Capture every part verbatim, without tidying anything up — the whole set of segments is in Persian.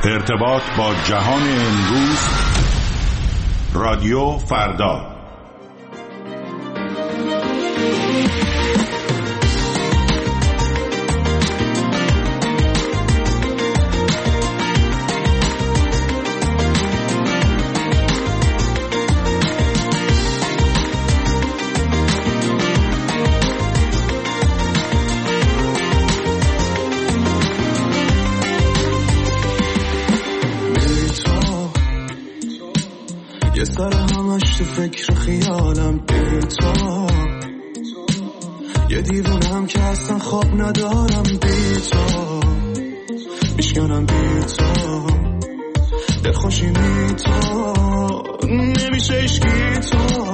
ارتباط با جهان امروز، رادیو فردا. سر همش تو فکر خیالم بی تو، یه دیوونم که اصلا خواب ندارم بی تو، میشکنم بی تو، دلخوشی بی تو، نمیشه اشکی تو،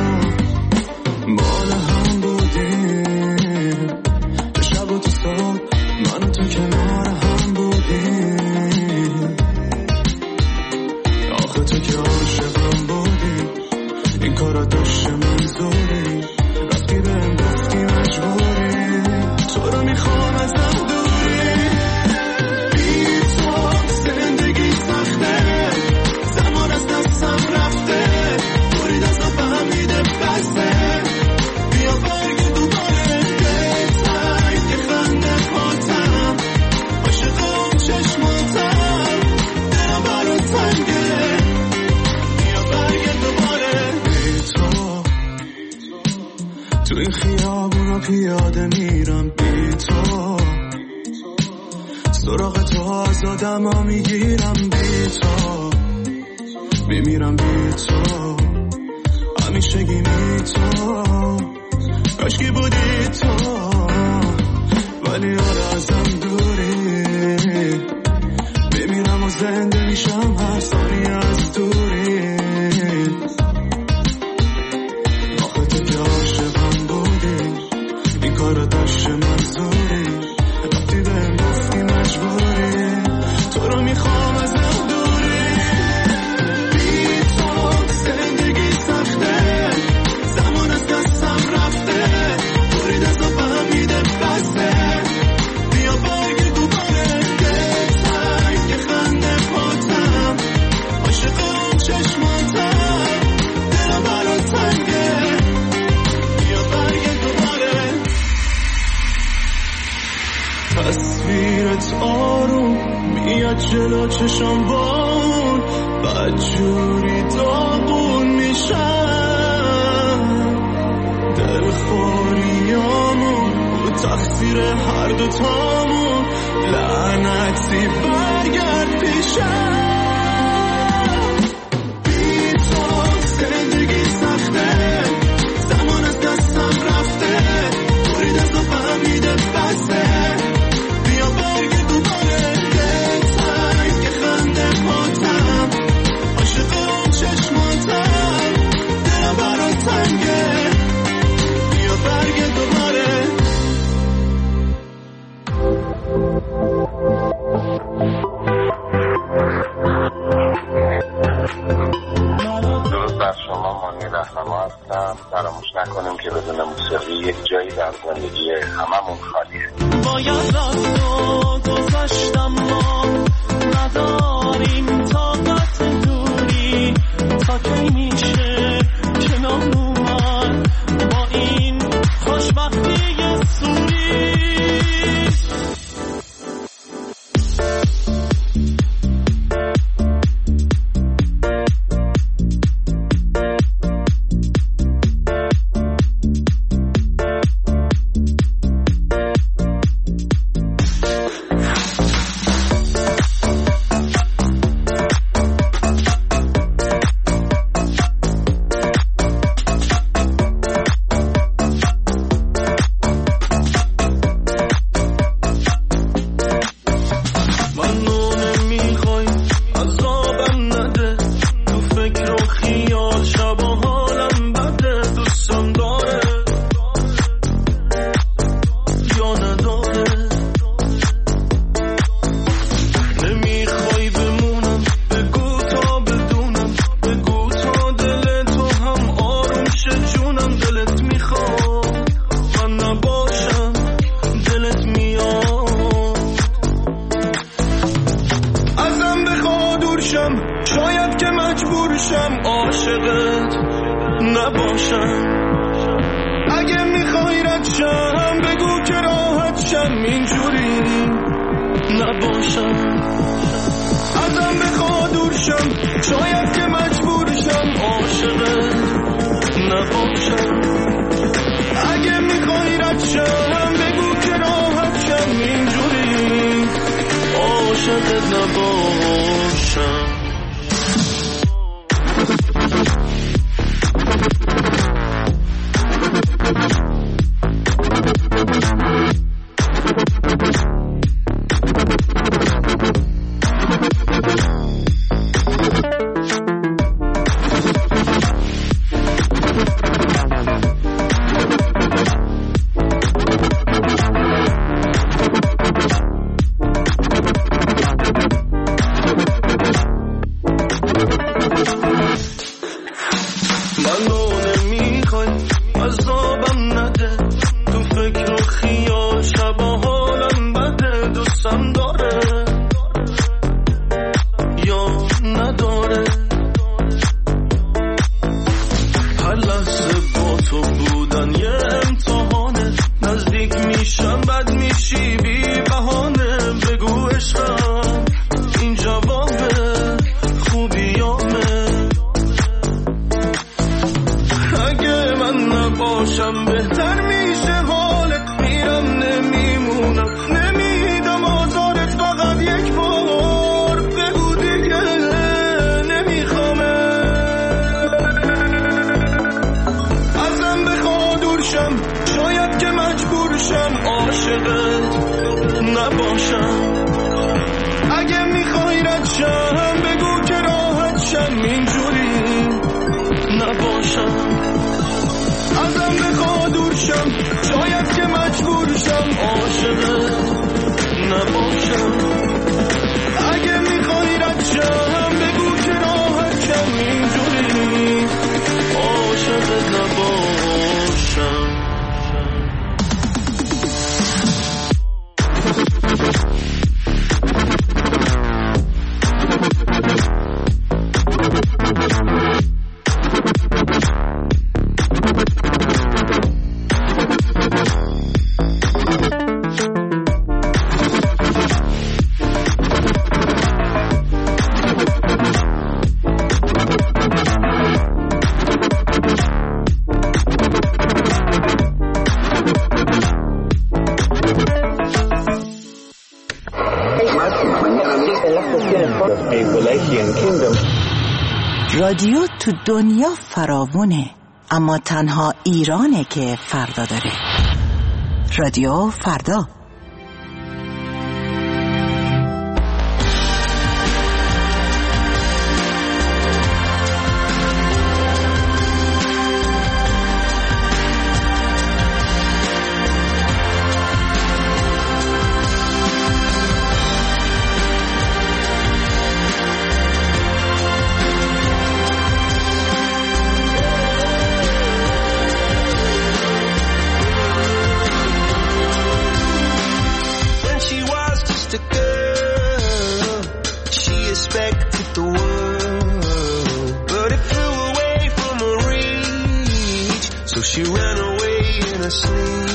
مال هم بودیم تو شب و تو صبح، من و تو کنار هم بودیم، آخه تو که عاشقم بودی، این کارا داشته منظوری، رفتی بهم گفتی مجبوری، تو رو میخوام ازم دوری، بی تو زندگی سخته، زمان از دستم رفته، دوری دستم فهمیده بسته، بیا برگرد دوباره بهتر که خنده پاتم، عاشق اون چشماتم، دلم برات تنگه، تو این خیابونا پیاده میرم بی تو، سراغ تو از آدم ها میگیرم بی تو، میمیرم بی تو، همیشگی بی تو، کاشکی بودی تو، ولی حالا ازم دوری، میمیرم و زنده میشم هر ثانیه از دوری، آخه تو که عاشقم بودی، این کارو داشته منظوری، رفتی بهم گفتی مجبوری، تو رو میخوام ازم دوری، بی تو زندگی سخته، زمان از دستم رفته، دوری دستم فهمیده بسته، بیا برگرد دوباره بهتر که خنده پاتم، عاشق اون چشماتم، دلم برات تنگه، بیا برگرد دوباره. تصویرت آروم میاد جلو چشم بان، بدجوری داغون میشم، دلخوریامون و تقصیر هر دوتامون، لعنتی برگرد پیشم، بی تو زندگی سخته، زمان از دستم رفته، دوری دستم فهمیده بسته، بیا برگرد دوباره بهتر که خنده پاتم، عاشق اون چشماتم، دلم برات تنگه، بیا برگرد دوباره. درود بر شما، مانی رهنما هستم. فراموش نکنیم که بدون موسیقی یک جایی در زندگی هممون خالیه. باید رفت و گذاشتم، ما نداریم طاقت دوری، تا کی میشه کنار اومد با این خوشبختی سوری. شاید که مجبورشم عاشقت نباشم. اگه میخوای رد شم بگو که راحت شم اینجوری نباشم. ازم بخوا دور شم شاید که مجبورشم عاشقت نباشم. اگه میخوای رد شم بگو که راحت شم اینجوری عاشقت نباشم. رادیو تو دنیا فراوونه، اما تنها ایرانه که فردا داره. رادیو فردا. She ran away in her sleep.